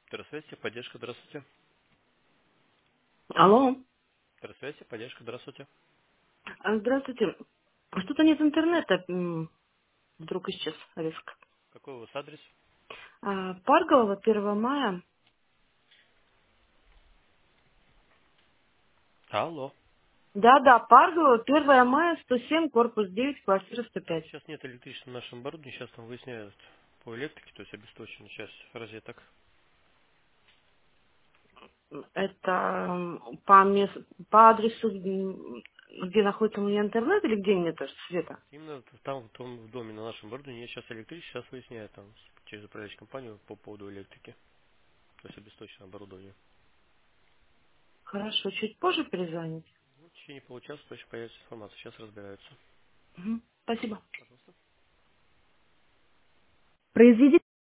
Здравствуйте, поддержка, здравствуйте. Алло. Здравствуйте, поддержка, здравствуйте. Здравствуйте. Что-то нет интернета. Вдруг исчез резко. Какой у вас адрес? Парголова, 1 мая. Алло. Да, Парголова, 1 мая, 107, корпус 9, квартира Там 105. сейчас нет электричества в нашем оборудовании, сейчас там выясняют по электрике, то есть обесточенную часть розеток. Это по адресу, где находится у меня интернет, или где нет света? Именно там, в том в доме, на нашем оборудовании, есть сейчас электричество, сейчас выясняют там через управляющую компанию по поводу электрики, то есть обесточенное оборудование. Хорошо, чуть позже перезвонить. Ну, в течение получаса точно появится информация, сейчас разбираются. Спасибо. Пожалуйста. Произведите